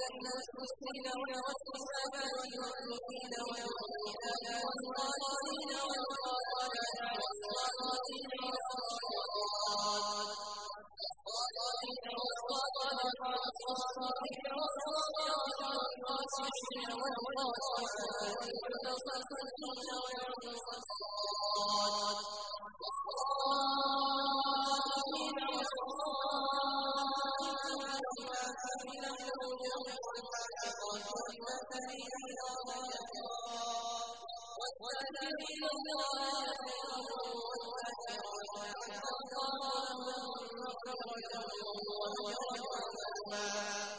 والمسلمين والمسلمات والمؤمنين والمؤمنات والقانتين والقانتات والصادقين والصادقات والصابرين والصابرات والخاشعين والخاشعات والمتصدقين والمتصدقات والصائمين والصائمات والآمرين بالمعروف والحافظين والذاكرين الله كثيرا والذاكرات أعد الله لهم مغفرة وأجرا عظيما.